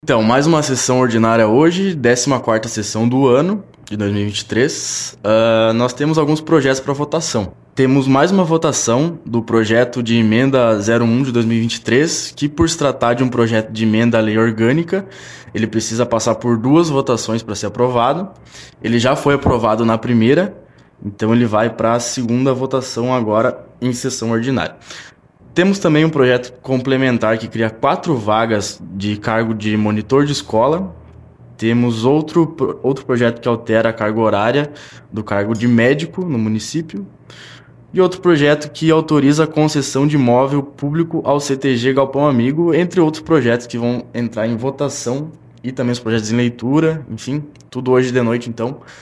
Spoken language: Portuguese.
Então, mais uma sessão ordinária hoje, 14ª sessão do ano de 2023. Nós temos alguns projetos para votação. Temos mais uma votação do projeto de emenda 01 de 2023, que por se tratar de um projeto de emenda à lei orgânica, ele precisa passar por 2 votações para ser aprovado. Ele já foi aprovado na primeira, então ele vai para a segunda votação agora em sessão ordinária. Temos também um projeto complementar que cria 4 vagas de cargo de monitor de escola. Temos outro projeto que altera a carga horária do cargo de médico no município. E outro projeto que autoriza a concessão de imóvel público ao CTG Galpão Amigo, entre outros projetos que vão entrar em votação e também os projetos em leitura, enfim, tudo hoje de noite então.